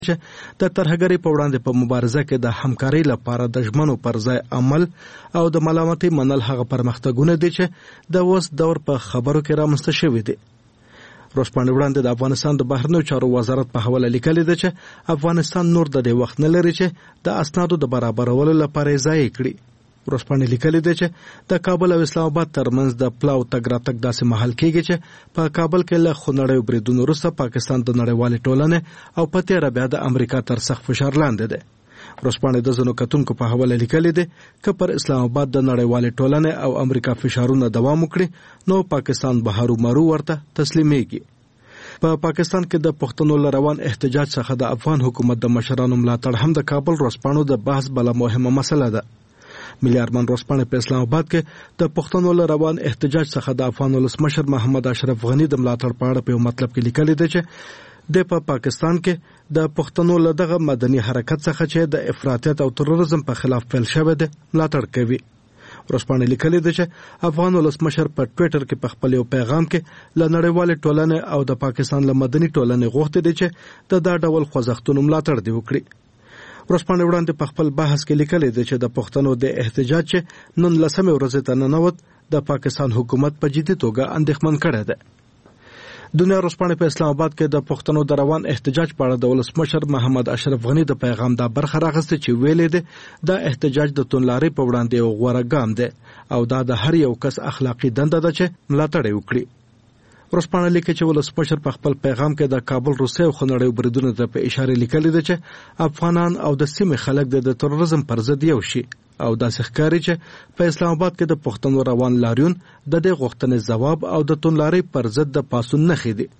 د ترهګرۍ په وړاندې په مبارزه کې د همکارۍ لپاره د ژمنو پر ځای عمل او د ملامتۍ منل هغه پرمختګونه دي چې د اوس دور په خبرو کې رامنځته شوي دي. ورځپاڼې وړاندې د افغانستان د بهرنیو چارو وزارت په حواله لیکلي ده چې افغانستان نور د دې وخت نه لري چې د اسنادو د برابرولو لپاره یې ضایع کړي. ورځپاڼې لیکلي ده چې د کابل او اسلام آباد ترمنځ د پلاو تګ راتګ داسې مهال کېږي چې په کابل کې له خونړیو بریدونو وروسته پاکستان د نړیوالې ټولنې او په تېره بیا د امریکا تر سخت فشار لاندې دی. ورځپاڼې د ځینو کتونکو په حواله لیکلي دي که پر اسلام آباد د نړیوالې ټولنې او امریکا فشارونه دوام وکړي نو پاکستان به هرومرو ورته تسلیمیږي. په پاکستان کې د پښتنو لروان احتجاج څخه د افغان حکومت د مشرانو ملاتړ هم د کابل ورځپاڼو د بحث بله مهمه مسله ده. ملي ارمان ورځپاڼه په اسلام آباد کې د پښتنو لروان احتجاج څخه د افغان ولسمشر محمد اشرف غنی د ملاتړ په اړه په یو مطلب کې لیکلي ده چې د پاکستان کې د پښتنو له دغه مدني حرکت څخه چې د افراطیت او تروریزم په خلاف پیل شوی دی ملاتړ کوي. ورځپاڼه لیکلي ده چې افغان ولسمشر په ټویټر کې په خپل یو پیغام کې له نړیوالې ټولنې او د پاکستان له مدني ټولنې غوښتي دي چې د دا ډول خوځښتونو ملاتړ دی وکړي. ورځپاڼه وړاندې په خپل بحث کې لیکلي ده چې د پښتنو د احتجاج چې نن 10 ورځې ته ننوت د پاکستان حکومت په جدي توګه اندېښمن کړی دی. دنیا ورځپاڼه په اسلام آباد کې د پښتنو د روان احتجاج په اړه د ولسمشر محمد اشرف غنی د پیغام دا برخه راغسته چې ویلې ده د احتجاج د توندلارۍ په وړاندې یو غوره ګام دی او دا د هر یو کس اخلاقی دنده ده چې ملاتړ وکړي. ورځپاڼه لیکي چې ولسمشر په خپل پیغام کې د کابل روسي او خونړیو بریدونو ته په اشاره لیکلي ده چې افغانان او د سیمې خلک د تروریزم پر ضد یو شي او داسې ښکاري چې په اسلام آباد کې د پښتنو روان لاریون د دې غوښتنې ځواب او د توندلارۍ پر ضد د پاسون نښې دي.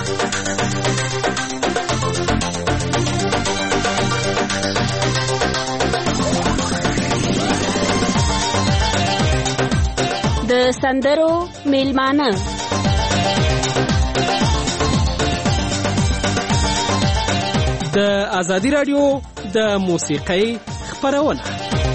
د سندرو میلمانه د ازادي رادیو د موسیقۍ خپرونه.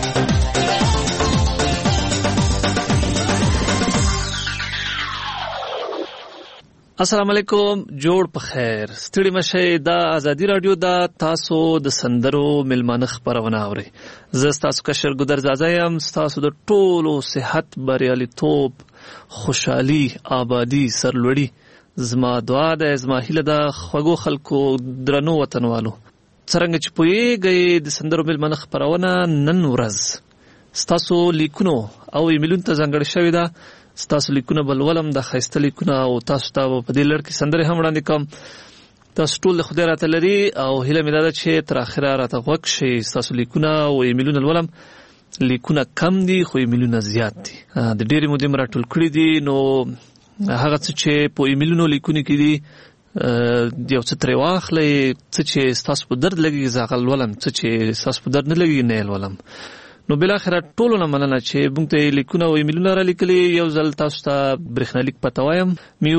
السلام علیکم، جوړ په خیر، ستړي مشه. د ازادي رادیو د تاسو د سندرو میلمانه خپرونه اوري. زه تاسو کشر ګدر زازا یم. تاسو د ټولو صحت، بریالیتوب، خوشحالي، آبادی، سرلوړي زما دعا ده، زما هیله ده. خوږو خلکو، درنو وطنوالو، څرنګه چې پوهیږئ د سندرو میلمانه خپرونه نن ورځ ستاسو لیکونو او ایمیلونو ته ځانګړې شوې ده. ستاسو لیکونه بلولم، د ښایسته لیکونه، او تاسو ته په دې لړ کې سندرې هم وړاندې کوم. تاسو ټول د خدای راته لري او هیله مې دا ده چې تر اخره راته غوږ شئ. ستاسو لیکونه او ایمیلونه لولم. لیکونه کم دي خو ایمیلونه زیات دي. د ډېرې مودې مې راټول کړي دي، نو هغه څه چې په ایمیلونو لیکونه کې دي یو څه ترې واخلئ. څه چې ستاسو په درد لګي زه هغه لولم، څه چې ستاسو په درد نه لګي نه یې لولم. نو بلاخره ټولو نه مننه چې موږ ته لیکونه او ایمیلونه را لیکلي. یو ځل تاسو ته برېښنالیک پته وایم،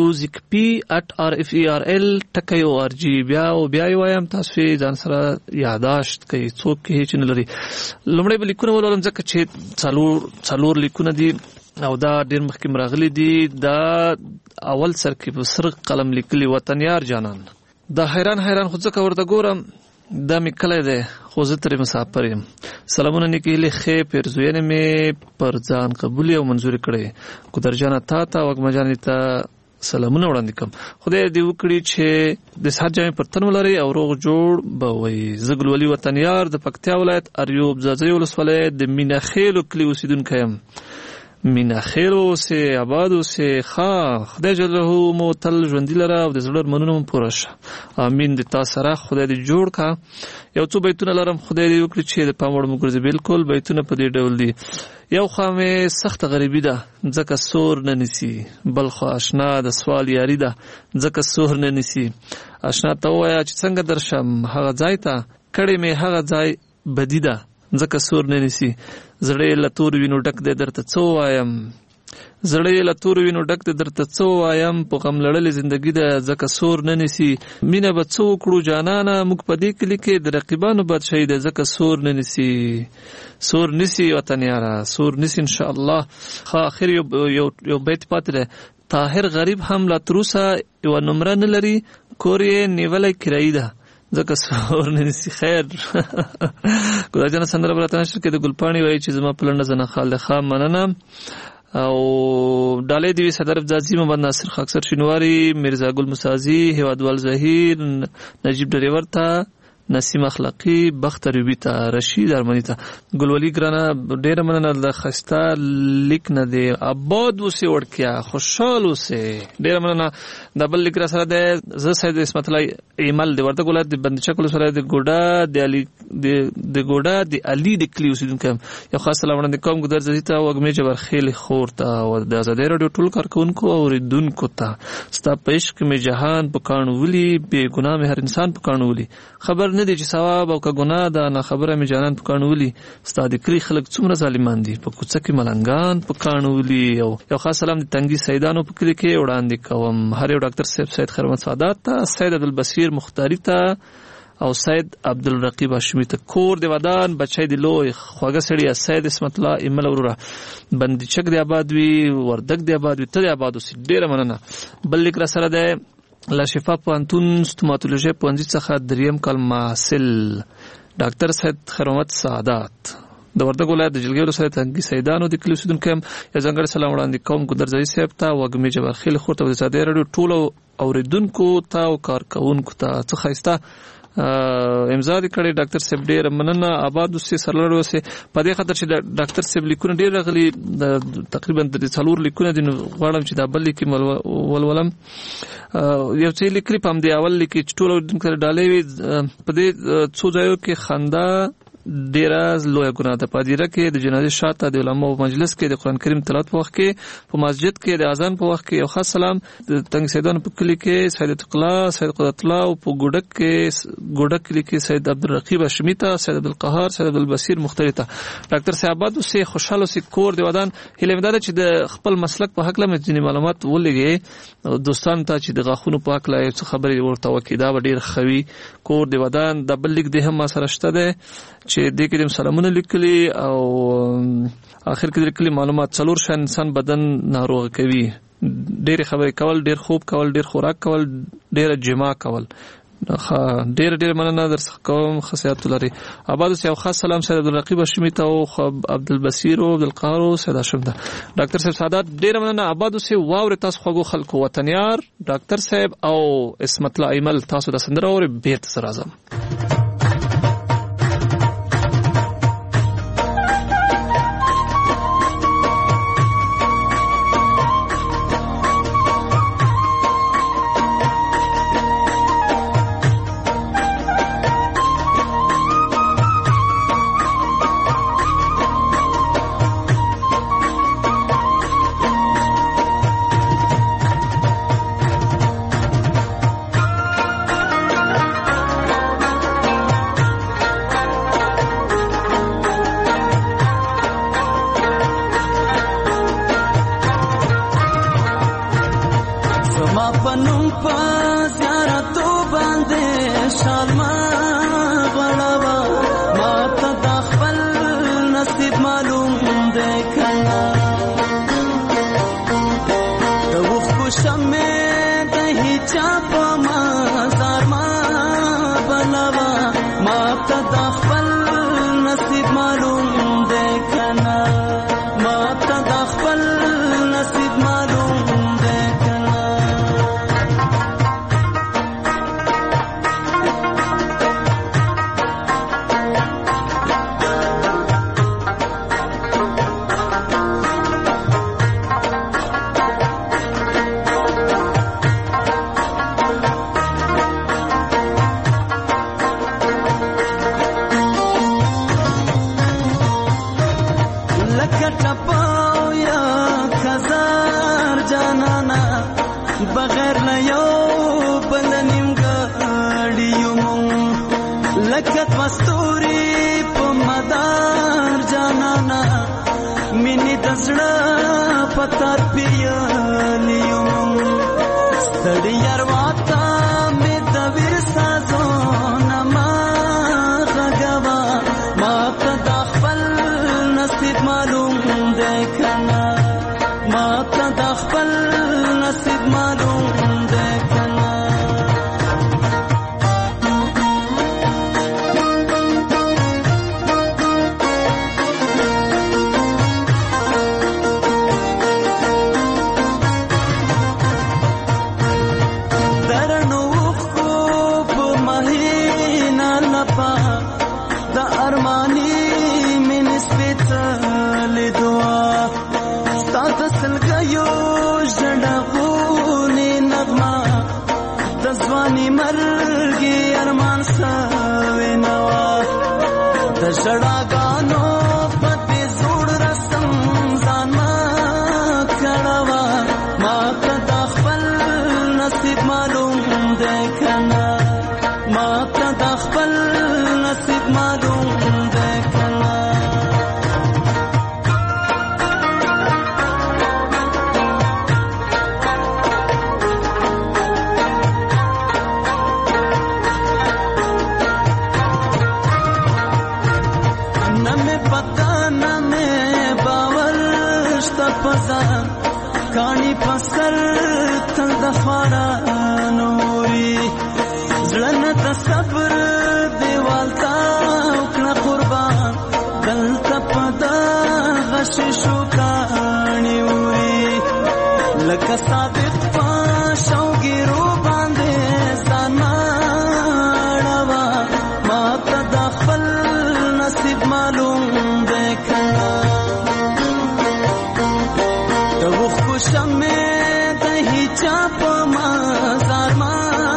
musicp@rferl.org. بیا یې وایم، تاسو یې ځان سره یاداشت کوئ، څوک یې چې نه لري. لومړی به لیکونه ولولم ځکه چې څلور لیکونه دي او دا ډېر مخکې راغلي دي. دا اول سر کې په سر قلم لیکلي وطن یار جانان. دا حیران خو ځکه ورته ګورم دا مې کلی دی خو زه ترې مسافر یم. سلامونه نیکې هیلې ښې پیرزوینې مې پر ځان قبولې او منظورې کړې. ګودر جانه تا ته وږمه جانې ته سلامونه وړاندې کوم. خدای دې وکړي چې د صحت جامې پر تن ولرئ او روغ جوړ به وئ. زه ګلولي وطن یار د پکتیا ولایت اریوب ځاځي ولسوالۍ د مینا خیلو کلي اوسېدونکی یم. مینا خیر اوسې، آباد اوسې. خدای جلاله مو تل ژوندي لره او د زړه ارمانونه مو پوره شه. امین. د تا سره خدای دې جوړ کا. یو څو بیتونه لرم، خدای دې وکړي چې د پام وړ مو ګرځي. بالکل بیتونه په دې ډول دي. یو خوا مې سخته غریبي ده ځکه سور نه نیسي، بل خوا اشنا د سوال یاري ده ځکه سور نه نیسي. اشنا ته ووایه چې څنګه درشم هغه ځای ته، کړې مې هغه ځای بدي ده ځکه سور نه نیسي. زړه له تور وینو ډک دی درته څه ووایم، زړه له تور وینو ډک دی درته څه ووایم. په غم لړلې زندګي ده ځکه سور نه نیسي. مینه به څه وکړو جانانه، موږ په دې کلي کې د رقیبانو بادشاهي ده ځکه سور نه نیسي. سور نیسي وطن یاره، سور نیسي انشاءالله. آخر یو بیت پاتې ده. طاهر غریب هم لا تر اوسه یوه نمره نه لري، کور یې نیولی کرایي ده ځکه سور نه نسی خیر ګل جان سندره براتنه شر کې د ګلپاڼي وایي چې زما پلنډه زنه خالخه مننه او ډالې دی صدر افزازي محمد ناصر خاکسر شینواری مرزا ګل مسازي هوادوال زهیر نجیب ډریور ته نسیم اخلاقی بختر یوبی ته رشید ارمنی ته ګلولي ګرانه ډېر مننه د خستا لیک نه دی آباد وسه ورکیا خوشحال وسه ډېر مننه د بل لیک را سره د ز سید اسمت الله ایمل دی ورته ګولات د بند چکل سره د ګوډا د علي د ګوډا د علي د کلی اوسیدونکو یو خاص سلام وړاندې کوم ګدر زیته وګمې جبر خیل خور ته او د آزادۍ رادیو ټول کارکونکو او ریدونکو ته ستا پېښ کې جهان په کانو ولي بے ګناه هر انسان په کانو ولي خبر نه دی چې ثواب او که ګناه ده نه خبره می جانان په کانو ولي ستا د کلی خلک څومره ظالمان دي په کوڅه کې ملنګان په کانو ولي یو خاص سلام د تنګي سیدانو په کلی کې وړاندې کوم هر یو ډاکټر صاحب سید خرمت سعادت ته سید عبدالبصیر مختاری ته او سید عبدالرقیب هاشمی ته کور د ودان بچی د لوی خواږه سړی سید اسمت الله ایمل وروره بندي چک دی آباد وی وردک دی آباد وی ته دی آباد اوسې ډیره مننه بل لیک را سره ده لا شفا پوهنتون ستوماتولوژي پوهنځي څخه دریم کال محصل ډاکټر سید خرمت سعادت د وردګ ولایت د جلګې ولسوالۍ تنګي سیدانو د کلیو اوسیدونکو یو ځانګړی سلام وړاندې کوم ګدرځای صاحب ته وګمې جبر خیل خور ته د آزادۍ رادیو ټولو اوریدونکو ته او کارکونکو ته څه ښایسته امضا دې کړې ډاکټر صاحب ډېره مننه آباد اوسې سرلوړ اوسې په دې خاطر چې ډاکټر صاحب لیکونه ډېر راغلي تقریبا د 4 لیکونه دي غواړم چې دا بل لیک ولولم یو څه لیکلي په همدې اول لیک چې ټول اوریدونکو ډالۍ وي په دې څو ځایو کې خندا ډیره لوی ګناه ده په دیره کې د جنازې شاته د علماء مجلس کې د قرآن کریم تلاوت په وخت کې په مسجد کې د اذان په وخت کې یو خاص سلام د تنګ سیدانو په کلی کې سید الله سید قدرت الله او په ګوډک کلی کې سید عبدالرقیب هاشمی ته سید عبدالقهار سید عبدالبصیر مختاری ته ډاکټر صاحب اوسې خوشاله اوسې کور دی ودان هیله مې ده چې د خپل مسلک په حق لمه ځینې معلومات ولګي دوستان ته چې د غاښونو په حق لا څه خبرې ورته وکړي دا ډیر خوي کور دی ودان د بل لیک دی هم ما سره شته ده چې دې کې د سلامونه لیکلي او اخر کې لیکلي معلومات څلور شان انسان بدن ناروغ کوي ډېر خبرې کول ډېر خوب کول ډېر خوراک کول ډېر جما کول ډېر مننه درڅخه کوم خصيات لري آباد اوسې یو خاص سلام سید عبدالرقیب هاشمی ته او عبدالبصیر او عبدالقهار او سید هاشم ته ډاکټر صاحب سعادت ډېر مننه آباد اوسې واورې تاسو خوږو خلکو وطنیار ډاکټر صاحب او اسمت الله ایمل تاسو د سندره اورې بیرته سره راځم شړاګانو پته زوړ رسم ځان ما کړوا ما ته خپل نصیب معلوم ده کنه ما ته خپل نصیب معلوم ده کنه کانی پسر تل د خواړه نوري ځلن د صبر دیوال تا وکړه قربان دلته پدا غش شو کانی وری لکه صادق شوګیرو باندې ځان ماړوا ما ته د خپل نصیب معلوم ده کنه شمه دهی چاپ مازار ما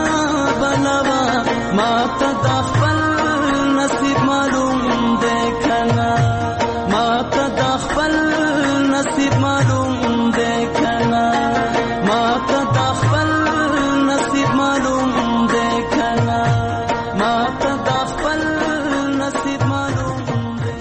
بنوا ما ته خپل نصیب معلوم ده کنه ما ته خپل نصیب معلوم ده کنه ما ته خپل نصیب معلوم ده کنه ما ته خپل نصیب معلوم ده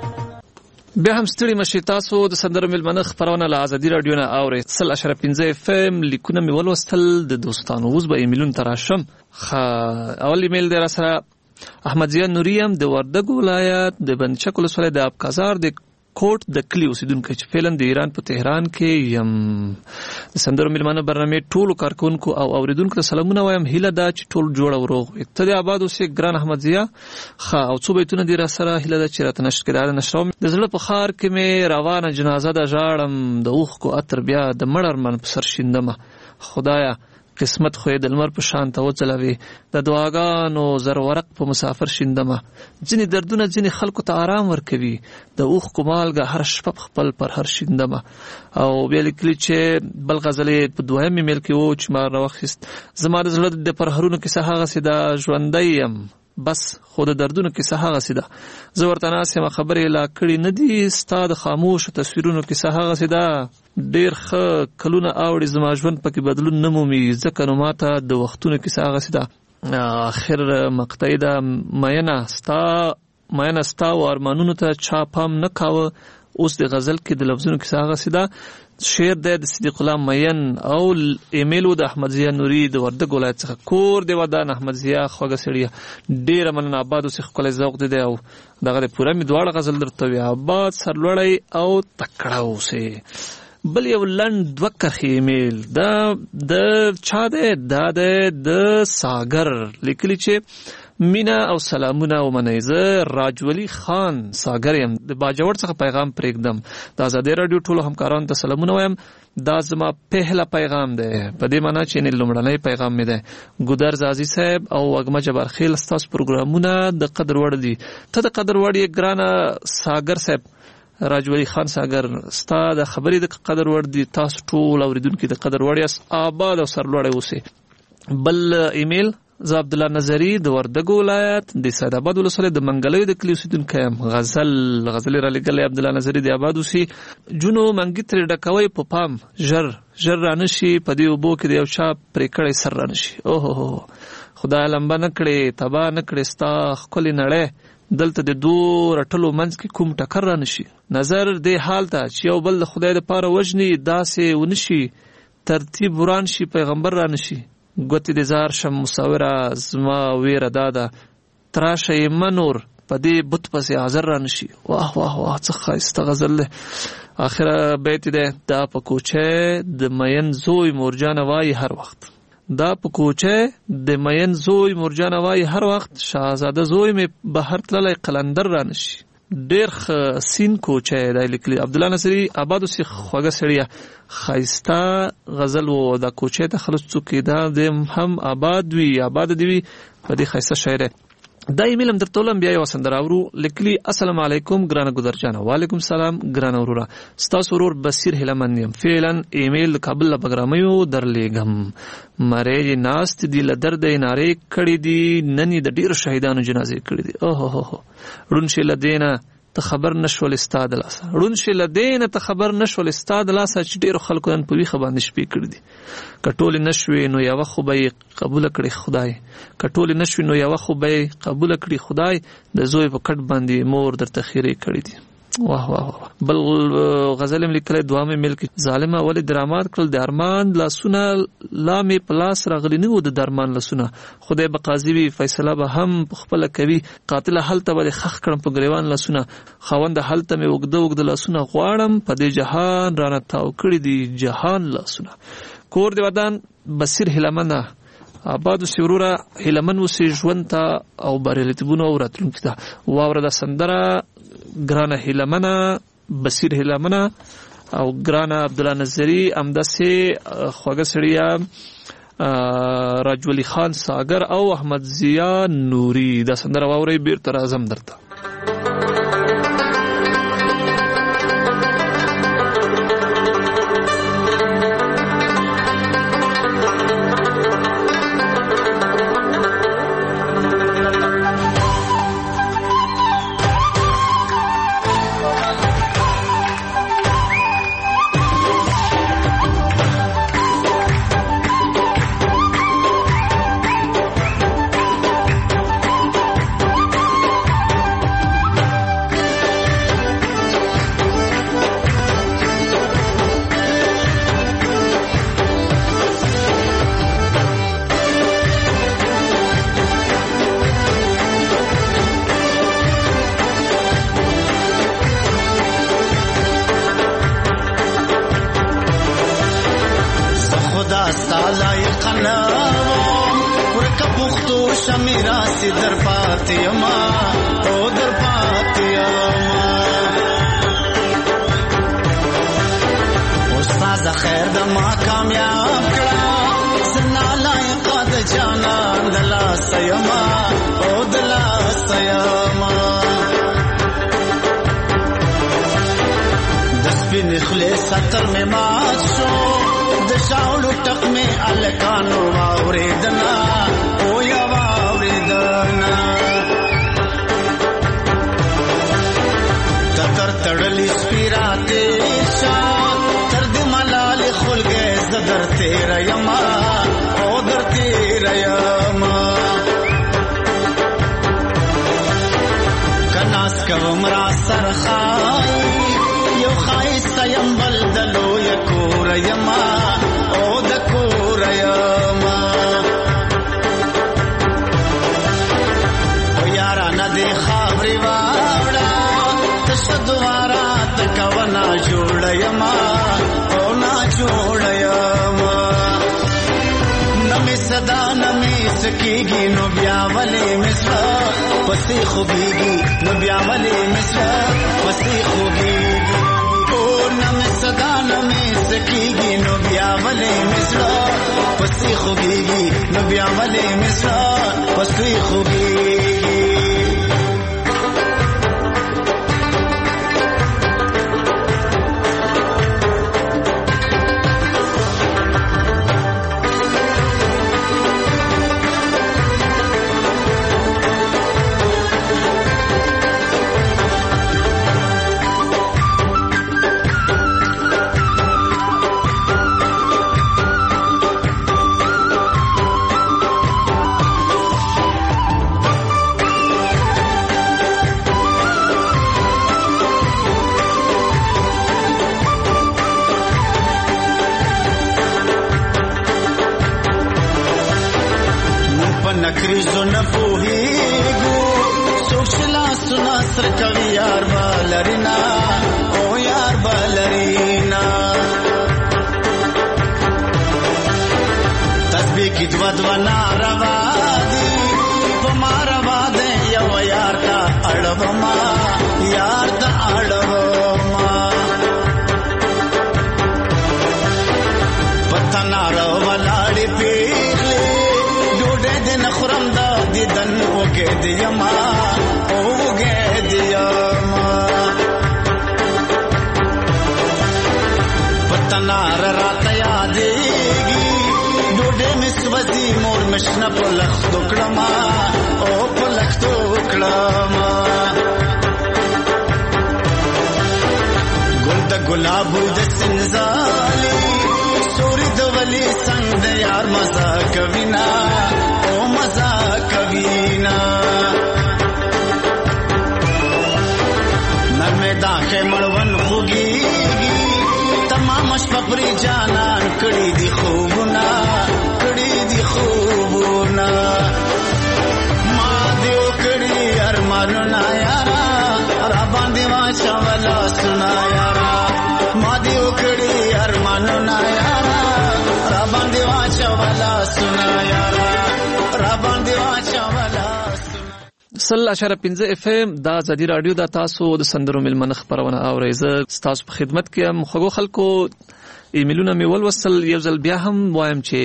بیا هم ستړي مشي تاسو د سندرو ملمنه خبرونه له ازادي رادیو نه اورئ 3.15 FM لیکونه مې ولوستل د دوستانو اوس به ایمیلون تراشم اول ایمیل در سره احمد زیان نوریم د وردګ ولایت د بنچک ولسوالۍ د ابکازار د کوټ د کلی اوسیدونکو چې فعلا د ایران په تهران کې یم د سندرو ملمنه برنامه ټولو کارکونکو او اوریدونکو سلامونه وایم هیله دا چې ټول جوړ او روغ ابتدی آباد اوسې ګران احمد زیا او څو بیتونه دي را سره هیله دا چې راته نشر کړه نشروم د زړه په خار کې مې روانه جنازه د ژاړم د اوخ کو اتر بیا د مړر من په سر شیندمه خدایا قسمت خو د لمر په شان ته وځلوي د دعاګانو زرورق په مسافر شیندمه ځینې دردونه ځینې خلکو ته آرام ورکوي د اوخ کومالګه هر شپه خپل پر هر شیندمه او بیا لیکلي چې بل غزلې په دویم ایمیل کې وو چې ما راوخیست زما د زړه د پرهرونو کیسه هغسې ده ژوندی یم بس خو د دردونو کیسه هغسې ده زه ورته ناست یم خبرې لا کړي نه دي ستا د خاموشو تصویرونو کیسه هغسې ده ډېر ښه کلونه اوړي زما ژوند پکې بدلون نه مومي ځکه نو ماته د وختونو کیسه هغسې ده آخر مقطعی ده مینه ستا و ارمانونو ته چا پام نه کاوه اوس د غزل کې د لفظونو کیسه هغسې ده شعر دی د صدیق الله مین او ایمیل و د احمد ضیا نوري د وردګ ولایت څخه کور دی ودان احمد ضیا خوږه سړیه ډېره مننه آباد اوسې ښکلی ذوق دی او دغه د پوره مې دواړه غزل درته وي آباد سرلوړی او تکړه اوسې بل یو لنډ دوه کرښې ایمیل دا د چا دی دا دی د ساګر لیکلي چې مینا او سلامونه ومنئ زه راجولی خان ساګر یم د باجوړ څخه پیغام پرېږدم د ازادي راډیو ټولو همکارانو ته سلامونه وایم دا زما پهله پیغام دی په دې معنی چې لومړنی پیغام مې دی ګودر زازي صاحب او وګمه جبار خیل ستاسو پروګرامونه د قدر وړ دي ته د قدر وړ یې ګرانه ساګر صاحب راجولی خان ساګر ستا د خبرې د قدر وړ دي تاسو ټول اوریدونکي د قدر وړ یاست آباد او سرلوړی اوسئ بل ایمیل زه عبدالله نظری د وردګ ولایت د سید آباد ولسوالۍ د منګلیو د کلي اوسیدونکی یم غزل را لیکلی عبدالله نظری د آباد اوسي جونو منګي ترې ډکوئ په پام ژر رانشي په دې اوبو کې د یو چا پرې کړی سر رانشي اوهو خدای لمبه نه کړې تباه نه کړې ستا ښکلې نړۍ دلته د دو رټلو منځ کې کوم ټکر رانشي نظر دې حال ته چې یو بل د خدای دپاره وژني داسې ونشي ترتیب وران شي پیغمبر رانشي ګوتې د زار شم مصوره زما ویره داده تراشه یې منور په دې بت پسې حاضر رانشي واه واه واه څه ښایسته غزل دی آخره بیت دی دا په کوچه د مین زوی مورجانه وایي هر وخت دا په کوچه د مین زوی مورجانه وایي هر وخت شاهزاده زوی مې بهر تللی قلندر رانشي ډېر سین کوچه دی لیکلي عبدالله نصري آباد اوسې خوږه سړیه ښایسته غزل و دا کوچه ته خلص څوک دا د هم آباد وي آباد دی وي په دې ښایسته شاعر دا ایمیل هم درته ولم بیا یو سندره اورو. لیکلي السلام علیکم ګرانه ګودرجانه. وعلیکم سلام ګرانه وروره. ستاسو ورور بصیر هلمند یم. فعلا ایمیل د کابل له پګرامیو درلیږم. مری ناست دي له درده نارې کړې دي، نن یې د ډېرو شهیدانو جنازې کړې دي. اوهو ړوند شي له دینه ته خبر نشول ستا د لاسه، ړوند شي له دینه ته خبر نشول ستا د لاسه، چې ډېرو خلکو نن په ویښه باندې شپې کړې دي. که ټولې نشوې نو یوه خو به یې قبوله کړې خدای، که ټولې نشوې نو یوه خو به یې قبوله کړې خدای، د زوی په کټ باندې مور درته خیرې کړې دي. واه واه واه. بل غزل هم لیکلی دوامې میل کې ظالمه ولې درامات کړل د ارمان لاسونه، لا مې په لاس راغلي نه وو د درمان لاسونه، خدای به قاضي وي فیصله به هم پخپله کوي، قاتله هلته به دې خښ کړم په ګریوان لاسونه، خاونده هلته مې اوږده اوږده لاسونه غواړم، په دې جهان رانه تاو کړي دي جهان لاسونه. کور د ودان بصیر هلمنده آباد اوسې وروره، هیلمن اوسې ژوند ته او بریالیتوبونو او راتلونکي ته. واوره دا سندره ګرانه هیلمنه، بصیر هیلمنه او ګرانه عبدالله نظري، همداسې خوږه سړیه راجولی خان ساګر او احمد ضیا نوري. دا سندره واورئ بیرته راځم درته. ستر میں مات شو د شاولو ټک میں الکانو واوریدنا او یا واوریدنا تر تړلی سپیراته شان تر دې ملال خلګه زدر تیر یما او در تیر یما کناس کوم را سرخای یو خایسته یم بل دلو یکور یما او د کور یما او یارا ندی خبرې واوړه تشدوارا تکونا جوړ یما او نا جوړ یما نمی صدا نمی سکیږي نو بیا ولې مصر پسې خوږیږي نو بیا ولې مصر پسې خوږیږي صدا نمی سکیږي نو بیا ولې مصر پسې خوږیږي نو بیا ولې مصر پسې خوږیږي. نکریزو نپوهیگو سوکشلا سنا سرکوی یار بالرینا او یار بالرینا تسبیح کی دو دو ناروا دی پما روا دے یو یار تا اڑو ما یار تا اڑو ما پتہ نارو ولاڑی پیغلی خورم دا دیدن وګه دی یم نار راته یادېږي ډوډۍ مې سوځي مور مې شنه په لښتو کړمه او په لښتو کړمه ګل د ګلابو د سنځالي سوري د ولي څنګ د یار مزه کوي نه او مزه کوي نه نرمه داخه مړون خوږيږي تمام شپه پرې جانان کړي دي خوبونه ما دیو کړي ارمانونه یارا را باندې واچا ولا سنا یارا ما دیو کړي ارمانونه یارا را باندې واچا ولا سنا یارا را باندې واچا ولا سل اشاره 15 اف ام دا زدي رادیو دا تاسو د سندرو ملمن خبرونه اورئ زه تاسو په خدمت کې هم خو خلکو ایمیلونه می ولوسل یو ځل بیا هم وایم چې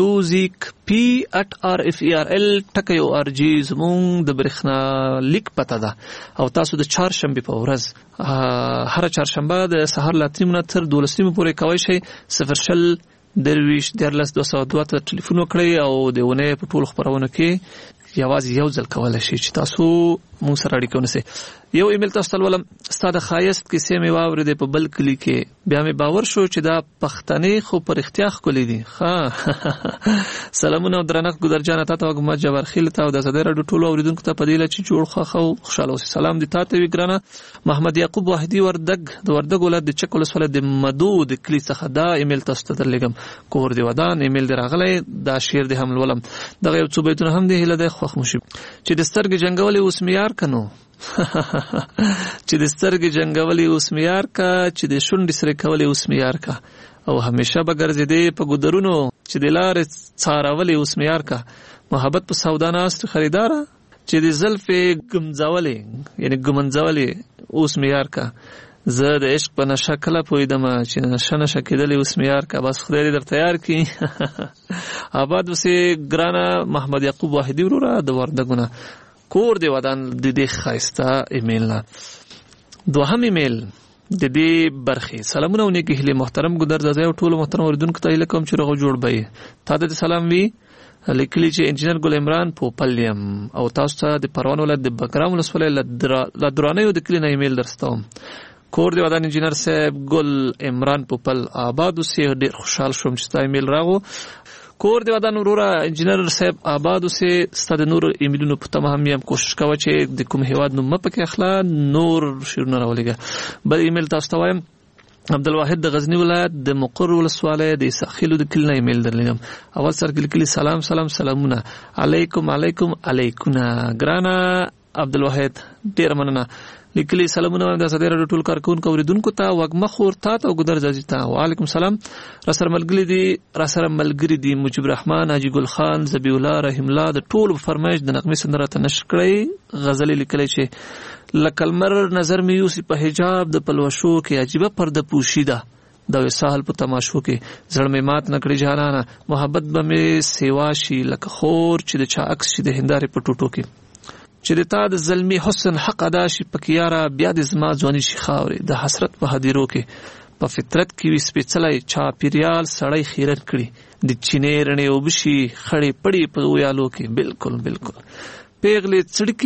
music@rferl.org زموږ د برېښنا لیک پته ده او تاسو د چهارشنبه په ورځ هر چهارشنبه د سهار لا 3 تر 12 پورې کوي شي 0 درویش درلس 202 ټلیفون وکړئ او د ونه په ټول خبرونه کې یوازې یو ځل کولای شي چې تاسو مو سره اړیکه ونیسئ یو ایمیل تاسو ته ولم ستاسو د خایست کې سیمه واورې په بل کلی کې بیا مې باور شو چې دا پښتنې خو پر اختیار کولې دي ها سلامونه درنښت ګذر جان ته او محمد جوهر خیل ته او د زده رډو ټولو اوریدونکو ته پدیله چې جوړ خو خوشاله اوسئ سلام دي ته وی ګرانه محمد یعقوب واحدی وردګ د وردګ ولادت د چکول سره د مدو د کلی څخه دا ایمیل تاسو ته درلګم کور دی ودان ایمیل دراغلی دا شعر د حمل ولم دغه یو څو بیتونه هم دی هله د خوښ مشي چې د سترګې جنگولې اوس میار کنو چې د سترګې جنگولې اوس میار کا چې د شونډې سره کولې اوس میار کا او همیشه به ګرځېدې په ګودرونو چې د لارې څارولې اوس میار کا محبت په سودا ناست خریداره چې د زلفې ګمځولې یعنی ګمنځولې اوس میار کا زه د عشق په نشه کله پوهېدم چې نشه کېدلې اوس معیار کا بس خدای دې در تیار کړي آباد اوسې ګرانه محمد یعقوب واحدي وروره د وردګونه کور دی ودان د دې ښایسته ایمیل نه دوهم ایمیل د دې برخې سلامونه او نیکې هیلې محترم ګودر زازی او ټولو محترم اوریدونکو ته هیله کوم چې روغ جوړ به تا د سلام وي لیکلی چې انجینر ګل عمران پوپلیم او تاسو ته د پروان ولایت د بګرام ولسوالۍ له درانیو د کلي نه ایمیل درستوم کور دی ودان انجینر صاحب ګل عمران پوپل آباد اوسې ډېر خوشحال شوم چې تا ایمیل راغو کور دی ودان وروره انجینر صاحب آباد اوسې ستاسو نور ایمیلونو په تمه هم یم کوشش کوه چې د کوم هیواد نوم پکې اخلا نور شیرونه راولېږه بل ایمیل تاسو ته وایم عبدالواحد د غزنی ولایت د مقر ولسوالۍ د ساخیلو د کلی نه ایمیل درلګم اول سر کلی سلامونه علیکم ګرانه عبدالواحد ډیر مننه لیکلی سلامونه د صدر ټول کارکونکو اوریدونکو ته وګمه خور ته او ګدر زازی ته وعلیکم سلام را سره ملګری دی مجيب الرحمن حاجی ګل خان زبی الله رحیم الله د ټول فرمایش د نغمه سندره ته نشر کړی غزل لیکلی چې لکلمر نظر می یوسی په حجاب د پلوشو کې عجیبه پرده پوشیده د وسال په تماشو کې زړه مې مات نکړي جانانه محبت به مې سیوا شي لکه خور چې د چا عکس شي د هندارې په ټوټو کې چې د تا د ظلمي حسن حق ادا شي پکیاره بیا د زما ځواني شي خاورې د حسرت په هدیرو کې په فطرت کې وي سپېڅلی چا پیریال سړی خیرت کړي د چینې رڼې اوبه شي خړې پړې په ویالو کې بالکل پیغلې څړکې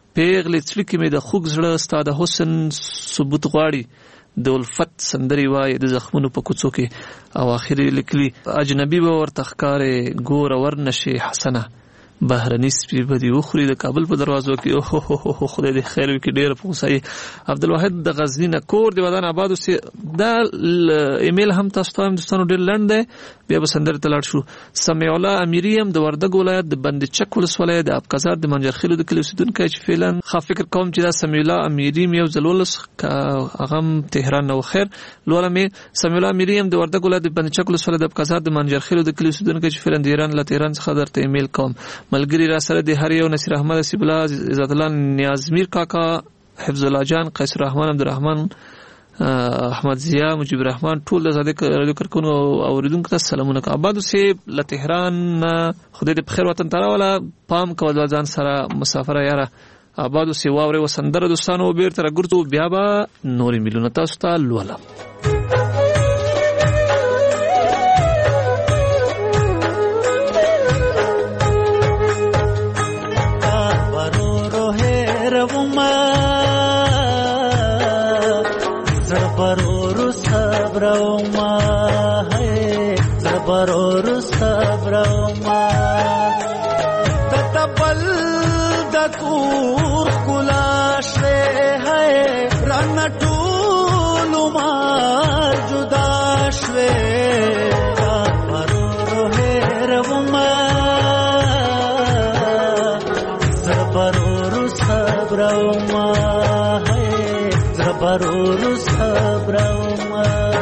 مې د خوږ زړه ستا د حسن ثبوت غواړي د الفت سندري وای د زخمونو په کوڅو کې او اخري لیکلي اجنبي به ورته ښکارې ګور ورنشي حسنه بهرني سپي بدی وخوري د کابل په دروازو کې او خدای دې خیر وکړي ډېر پوسای عبدالواحد د غزنی نه کور دی ودان آباد سي دا ایمیل هم تاسو ته دوستانو ډېر لند دی بیا به سندر تلاړ شو سمیع الله امیریم د وردګ ولایت د بند چک ولسوالۍ د ابقزار د منجرخیلو د کلی اوسیدونکو چې فعلا خا فکر کوم چې دا سمیع الله امیریم یو ځلولس اغم تهران نو خیر لولمه سمیع الله امیریم د وردګ ولایت د بند چک ولسوالۍ د ابقزار د منجرخیلو د کلی اوسیدونکو چې فعلا د ایران له تهران څخه درته ایمیل کوم ملګری را سره د هر یو نصیر احمد سیب الله عزت الله نیازمیر کاکا حفظ الله جان قیصر الرحمن عبدالرحمن احمد ضیا مجيب الرحمن ټول د زاده کارکونکو اوریدونکو ته سلامونه آبادو سي له تهران خدای دې په خیر وطن ته راولا پام کول ځان سره مسافر یاره آبادو سي واوري وسندره دوستانو بیرته راګرځو بیا به نورې مليونه تاسو ته لولم هیروما زړه پرور صبروما زړه پرور صبروما تتبل د کور کلا شوه رن ټول مار جدا شوه پرور هیروما زړه پرور صبروما زړه پرور صبروما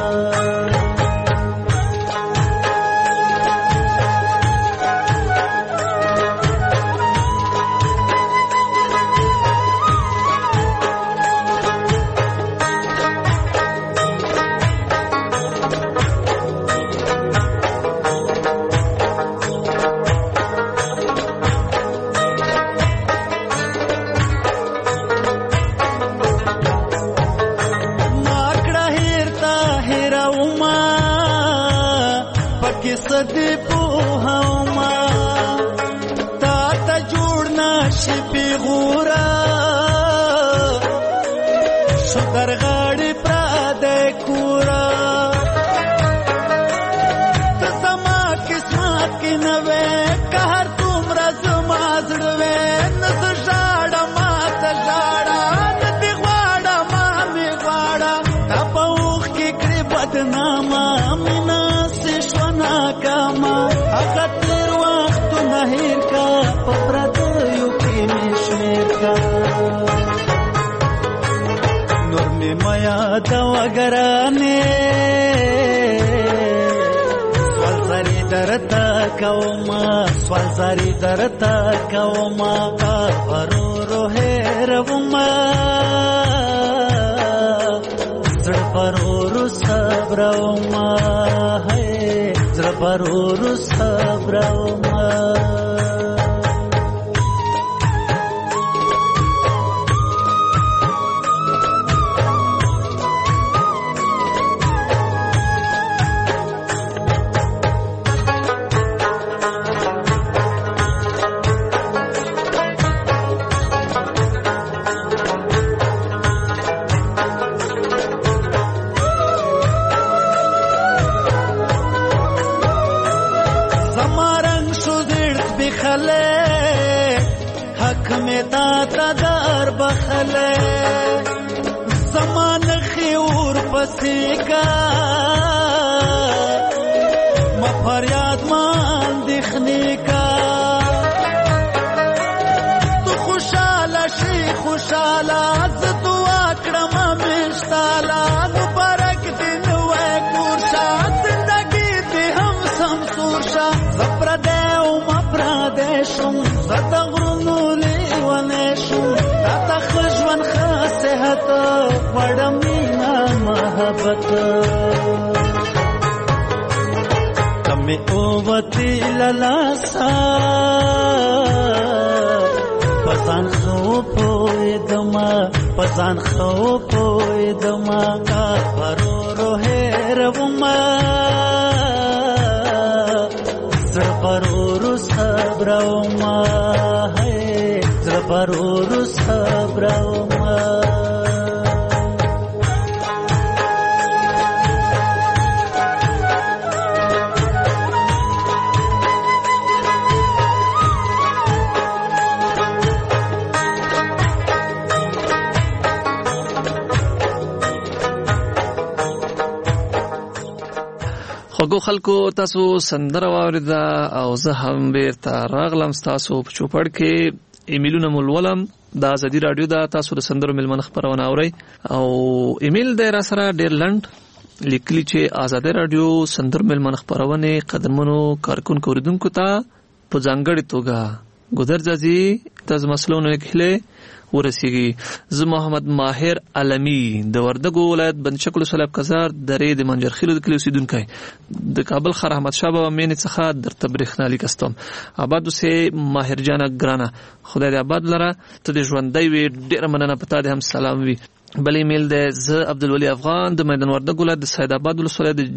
صدی پوهاوما تا ته جوړ نشي پیغورا شو درغاړي پرده کورا ته سما قسمت کې نوې قهر تومره زما زړوې نس ژاړه ما ته ژاړه ندی غواړه ما مې غواړه تا په اوښ کې کړې بدنامه مینا کاما هغه تیر وخت نه هیر کا پردیو کې مشمیر کا نور می مایا دا وګرانه سوال زری درتا کوما سوال زری درتا کوما پرورو هیروما زړه پرورو صبروما زړه پرورو صبروما حق میں تا در بخلے زمان خیور پسی کا مفریاد مان دکھنے کا تو خوشالا شی خوشالا زدوا کرما مشتالا مبارک دن وے کورشا زندگی دی ہم سمسورشا زپردیو مپردیشم زدغرنو لیوانیشم تاتا خجوان خاسحت وڑمینا محبت کمی اووتی للاسا پسان خو پویدما پسان خو پویدما پرورو هیروما زړه پرورو صبروما زړه پرورو صبروما خوږو خلکو تاسو سندره واوریده او زه هم بیرته راغلم ستاسو په چوپړ کې ایمیلونه مو لولم د ازادي راډیو د تاسو د سندرو ملمن خبرونه اورئ او ایمیل دی را سره ډېر لنډ لیکلي چې ازادي راډیو سندرو ملمن خبرونه قدمونو کارکونکو اوریدونکو ته په ځانګړې توګه ګذرځي تاسو مسلونه کله ورسیږي. زه محمد ماهر علمی د وردګو ولایت بندشکل سلاب کزار درې د منجرخیلو د کلی اوسیدونکی د کابل خر احمد شاه بابا مینې څخه در تبریخنا لیکستم. آباد اوسې ماهر جان ګرانه خدای دې آباد لره ته دې ژوندۍ وي. ډېره مننه پتا دې هم سلام وي. بل ایمیل دی زه عبدالولی افغان د میدان وردګ ولایت د سید آباد ولسوالۍ د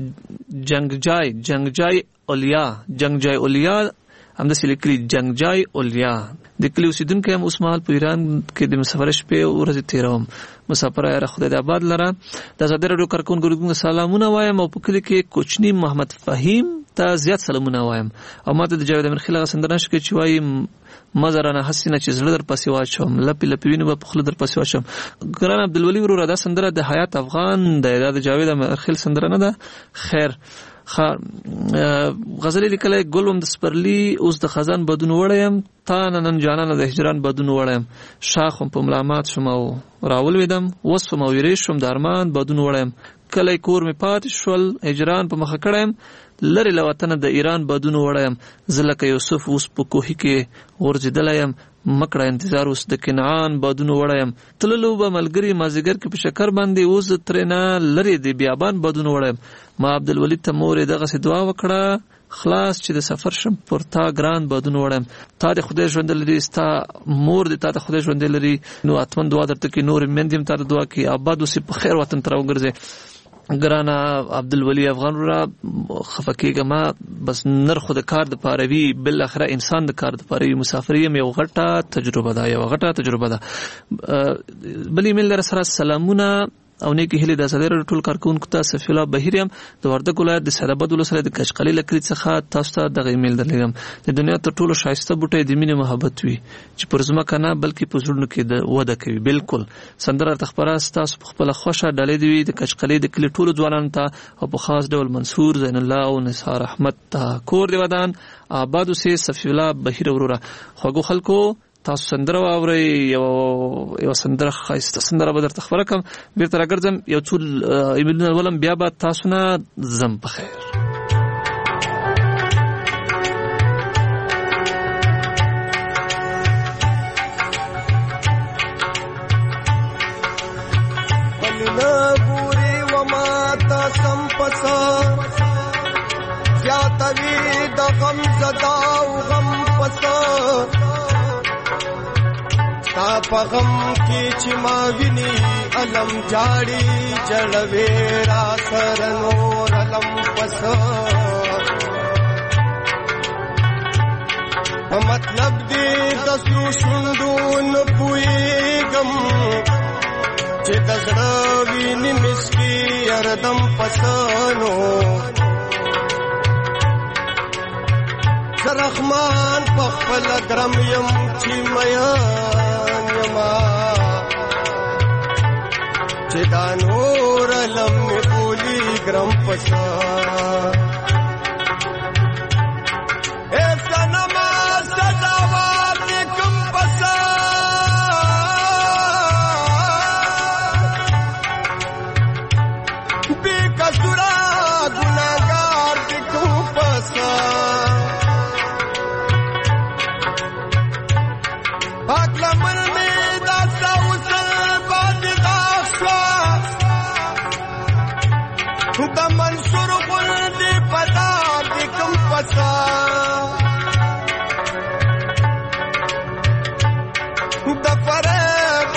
جنگجای اولیا همداسې لیکلي جنگجای اولیا د کلی اوسیدونکو هم اوس مهال په ایران کې د مسافر شپې ورځې تیروم. مسافر یاره خدای د آباد لره. د ازادي راډیو کارکونکو سلامونه وایم او په کلی کې کوچنی محمد فهیم ته زیات سلامونه وایم او ماته د جاوید امیر خیل غسندرنه شکه چې وايي مزرانه حسینه چې زړه در پسې واچوم لپی لپی ویني په خله در پسې واچوم. ګران عبدالولی ورور دا سندره د حیات افغان د جاوید امیر خیل سندره نه ده. خیر غزل لیکلی ګلوم د سپرلی اوس د خزان بدون وړم تا نن جانانه د هجران بدون وړم شاخم په ملامات شوم او راولویدم وصفم او ویری شوم د ارمان بدون وړم کلی کور می پاتې شول هجران په مخه کړم لری له وطن د ایران بدون وړم زلکه یوسف اوس په کوهی کې ورځیدلم مکړه انتظار اوس د کنعان بدون وړم تللو به ملګری مازیګر کې په شکر باندې اوس ترنه لری د بیابان بدون وړم. ما عبدالولی ته مور دغه سي دعا وکړه خلاص چې د سفر شم پر تا ګران بدون وړم تا د خدای ژوند لري ستا مور د تا د خدای ژوند لري نو اتمن دعا درته کې نور مندیم تا د دعا کې آباد اوسې په خیر وطن تر وګرځي. ګرانه عبدالولی افغان را خفکیګه ما بس نرخ د کار د پاروي بل اخره انسان د کار د پاروي مسافر یم یو غټه تجربه ده. بل ایمیل در سره سلامونه او نیکی هلی د ازادي راډیو ټول کارکونکو ته صفی الله بهیر یم د وردګ ولایت د سیدآباد ولسوالۍ د کشقلي لکړي څخه تاسو ته دغه ایمیل درلېږم. د دنیا تر ټولو ښایسته بوټی د مینې محبت وي چې پر ځمکه نه بلکې په زړونو کې د وده کوي. بالکل سندره تخبره ستاسو په خپله خوښه ډالۍ دی د کشقلي د کلي ټولو ځوانانو ته او په خاص ډول منصور زین الله او نثار احمد ته کور دی ودان آباد اوسې. صفی الله بهیر وروره خوږو خلکو تاسو سندره واورئ یو سندره ښایسته سندره به درته خپره کړم بیرته راګرځم یو څو ایمیلونه لولم بیا به تاسو نه ځم په خیر. بوري وما تاسم پسا زیاتوی د غم زدا او غم پسا تا په غم کې چې ما ویني علم جاړي جړوي را سر نور علم پس په مطلب دې د سلو شوندون پويګم چې د زړه ویني مسکی اردم پسانو رحمان په خپل ګرم يم چې میا چې دا نور لم بولی ګرم پسا ایسا نماز سزاوار کم پسا بی کسورا گناہگار کم پسا پاک لمن میں داستا وصل د منصور غلدی پتا د کوم پسا د فریب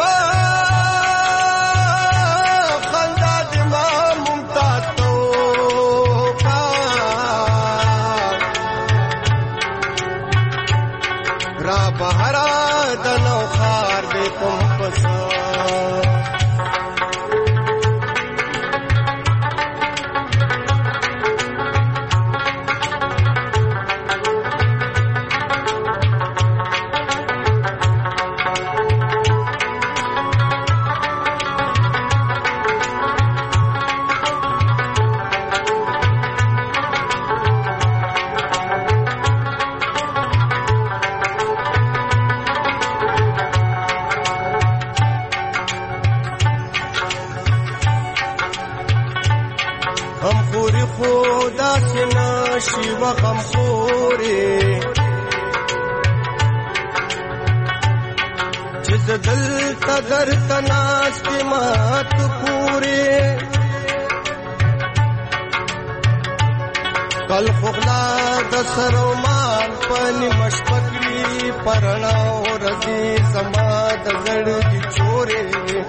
خندا د ما ممتاز تو را بهرا د نو خار د کوم پسا غم خوري چې دل تدر تناس کی مات پوری کل خغلا د سرومان پنی مشپکری پرنا رضی سما د زړ کی چوري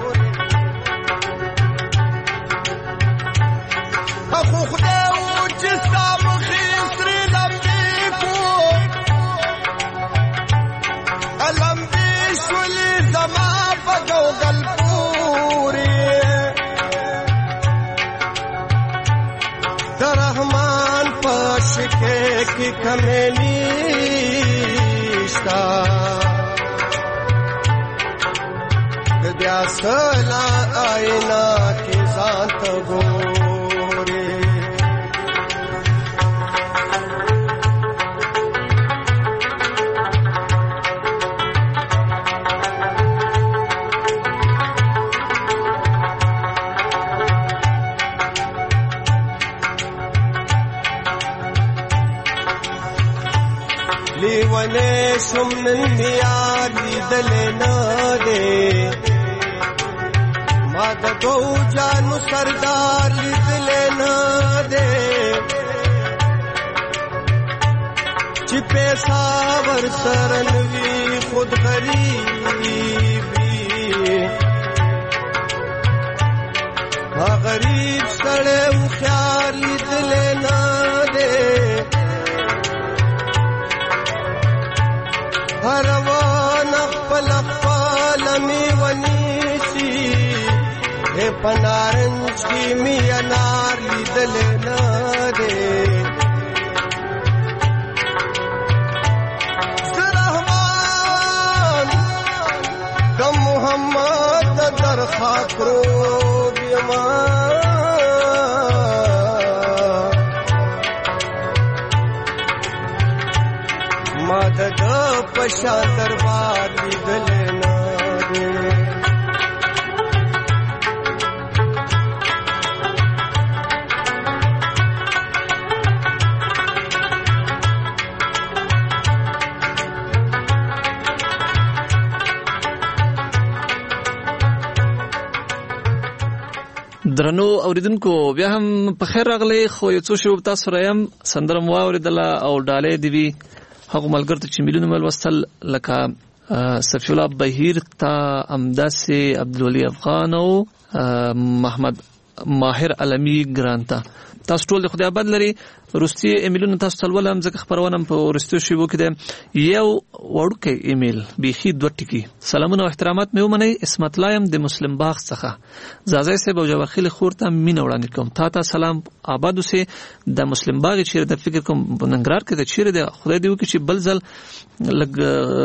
اخو خدای او چې سامخي Allah کې کمې نشتا بیا سلا آئینه کې ځان ته ګورې لیوانې شم نن یار لیدلې نه دی ما د دو جانو سردار لیدلې نه دی چې پیسا ورسره نوي خود غریبي ما غریب سړی هوښیار لیدلې نه دی هروان خپل خپل می ونیسی اے پنارنج کی می انار لیدل نه دی رحمان کم محمد در خاطرو بیمان مدد پشا دربار لیدل نه دی درنو اوریدونکو بیا هم په خیر راغلی خو یو څو شی تاسو رایم سندره مو اوریدله او ډالۍ دی وی هغه ملګر ته چې میلیونه مل وصل لکه صفی الله بهیر تا امداسي عبدالولي افغان او محمد ماهر علمی ګرانتا تاسو ټول خدای آباد لري روسي ایمیلونه تاسو تلولم ځکه خبرونه په ورستو شیبو کې ده یو وړوکی ایمیل بيخي دوه ټکی سلامونه او احترامات مې ومنئ اسمت لایم د مسلم باغ څخه زازای صاحب او جواخیل خورته مين وړاندې کوم تا سلام آباد اوسه د مسلم باغ چیرې د فکر کوم بننګرار کې د چیرې د خدای دی وکړي چې بل ځل لګ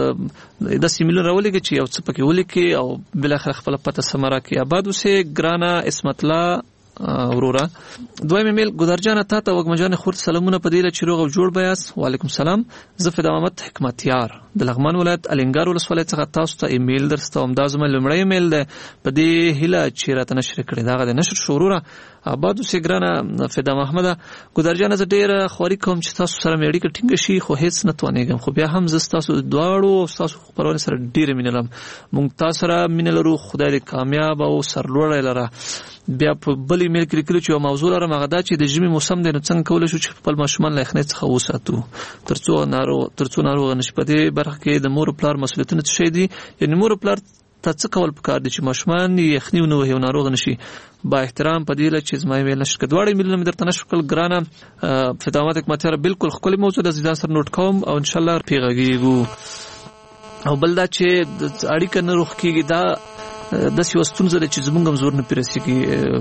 د سیمیلون راولي کې چې یو څه پکې ولیکي او بل اخر خپل پته سمرا کې آباد اوسه ګرانا اسمت لا ورورا دویم ایمیل ګدرجان تا ته وګمجان خور سلامونه پدیله چې روغ جوړ بیاس وعلیکم سلام زفد محمد حکمتیار د لغمان ولایت الینګار ولسوالۍ څخه تاسو ته ایمیل درسته امدازم لمړی ایمیل ده پدې هله چې راته نشر کړی دا د نشر شورورا آبادو سیګرانا فدا محمد ګدرجان ز ډیر خوري کوم چې تاسو سره مېړی کټینګ شي خو هیڅ نه توانېږم خو بیا هم زستاسو دواړو او تاسو خبرونه سره ډیر مینلم مونږ تاسو سره مینلرو خدای دې کامیاب او سرلوړی لره بیا په بل ایمیل کې لیکلو چې موضوع لرم هغه دا چې د ژمي موسم دی نو څنګه کولای شو چې خپل ماشومان له یخنۍ څخه وساتو ترڅو ناروغ نشي په دې برخه کې د مور پلار مسؤلیتونه څه شي دي یعنی مور پلار ته څه کول پکار دي چې ماشومان یخنۍ نه وي او ناروغ نشي با احترام پدیله چې زما ایمیل نشکه دواړه ایمیلونه درته نشکل ګرانه فدامت حکمتیار بالکل خپل موضوع د ځان سره نوٹ کوم او ان شاء الله پیغاږو او بل دا چې اړیکه نه روخ کیږي دا د سیاستونو چې زمونږ زور نه پیرسيږي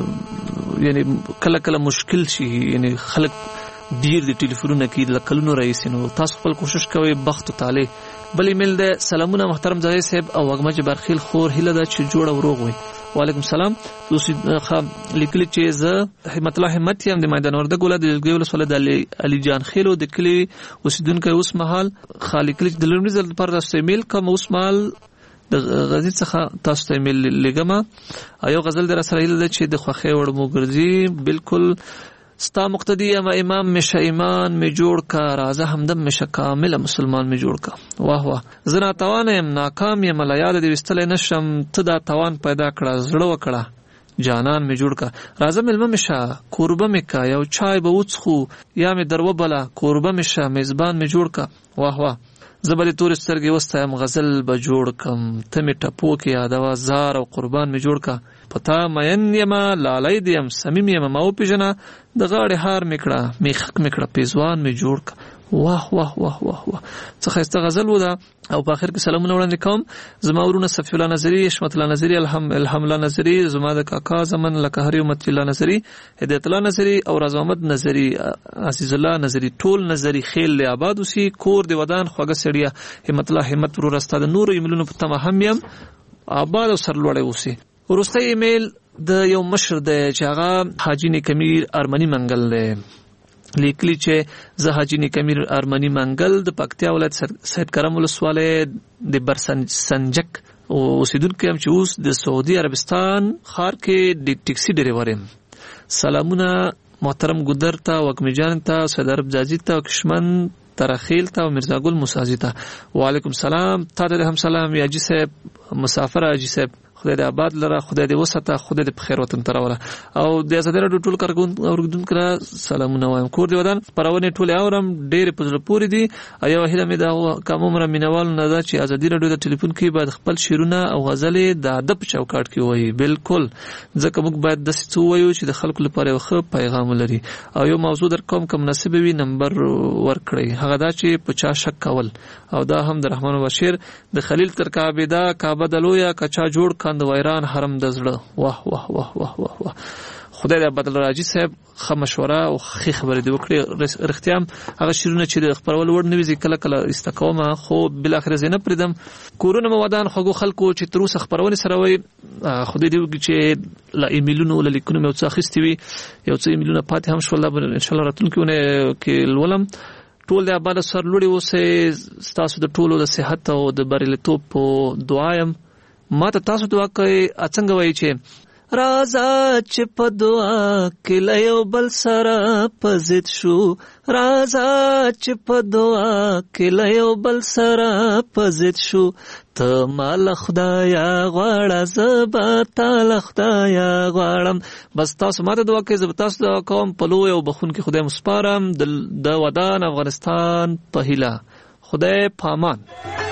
یعنی کله کله مشکل شي یعنی خلک ډیر د ټلیفونونو کې د کلونو رئیس نو تاسو خپل کوشش کوئ بخت تعالی بل ایمیل ده سلامونه محترم زاهد صاحب او وګمج برخیل خور هله دا چې جوړ وروغ وي وعلیکم سلام دوسی لیکلی چې زه همت الله همت یم د میدان ورده ګوله د ګیول سره د علي جان خیلو د کلی اوسیدونکو اوس مهال خالق د لومړي ځل پر تاسو ایمیل کوم اوس مهال د غزل څخه تاسو ته ایمیل لګما ایو غزل در سره هله چې د خوخه وړ مو ګرځي بالکل ستا مقتدی اما امام مشه ایمان می جوړ کا رازه همدم مشه کامل مسلمان می جوړ کا واه واه زنا توان یم ناکام یم لا یاد دی وستل نشم ته دا توان پیدا کړه زړه وکړه جانان می جوړ کا رازه ملمه مشه قربه می کا یو چای به وڅخو یا می درو بلا قربه مشه میزبان می جوړ کا واه واه زبر تور سترګي وستایم غزل به جوړ کم ته می ټپو کې یادوا زار او قربان می جوړ کا پتا مین یما لالای دیم سمیم یما ماو پیجنا د غاړې هار میکړه میخک میکړه پیزوان می جوړ کا واه واه واه واه واه څه ښایسته غزل و دا. او په اخر کې سلامونه وړاندې کوم زما ورونه صفی الله نظری، حشمت الله نظری، الهام الله نظری، زما د کاکا زمن لکهری امت الله نظری، هدایت الله نظری او رضا احمد نظری، عزیز الله نظری، ټول نظری خیل له آباد وسی کور دی ودان خوګه سړیا همت الله همت ورو راستا د نور ایمیلونو په تمه هم یم آباد او سرلوړی وسی. ورسته ایمیل د یو مشر د چاغه حاجی نیکمیر ارمنی منګل دی لیکلی چې زه حاجی نیکمیر ارمنی منګل د پکتیا ولایت سید کرم ولسواله د برسنجک اوسیدونکو هم چې اوس د سعودي عربستان خار کې د ټیکسي ډرایور یم. سلامونه محترم ګودر ته، وکمی جان ته، سید عرب جازی ته، کشمن ترخیل ته او مرزا ګل موسازی ته. وعلیکم سلام. تا ته هم سلام یا جی صاحب مسافر اجي صاحب، خدای دې آباد لره، خدای دې وساته، خدای دې په خیر وطن ته راوله. او د آزادۍ راډیو ټول کارکوونکو ته سلامونه وایم. کور دی ودان پرونې ټول اورم ډېر په زړه پورې دي. ایو هیله مې دا کوم عمر مینوال نه دا چې آزادۍ راډیو د ټلیفون کې باید خپل شعرونه او غزلې د ادب چوکاټ کې وایي. بالکل ځکه موږ باید د څه وایو چې د خلکو لپاره یو ښه پیغام لري. او یو موضوع در کوم کوم مناسب وي نمبر ورکړئ، هغه دا چې په چا شک کول. او دا هم د رحمان بشیر د خلیل تر کعبه کعبه د لویا کچا جوړ کاند وایران حرم د زړه. واه واه واه واه واه واه. خدای دې بدل راځي صاحب خه مشوره او خې خبرې دی وکړي. رښتیا هغه شیرونه چې د خبرول وړ نه وي کله کله استقامه خو بل اخر زینب پردم کورونه مودان خو خلکو چې تر اوسه خبرونه سره وي. خدای دې وکړي چې لا ایمیلونو ول لیکونه مې څه اخیستي وي، یو څه ایمیلونه پاتې هم شول ان شاء الله راتلونکي کې لولم. ټول د آباد سر لوري اوسه تاسو د ټولو د صحت او د بریالیتوب په دعایم. ما ته تاسو دعا کوي څنګه وایي چې رازا چې په دعا کې له یو بل سره په ضد شو، رازا چې په دعا کې له یو بل سره په ضد شو، ته مال خدایا غواړه زه به تاله خدایا غواړم. بس تاسو ما ته دعا کوئ، زه به تاسو دعا کوم. په لوی او بخونکي خدای مو سپارم د ودان افغانستان په هیله. خدای پامان.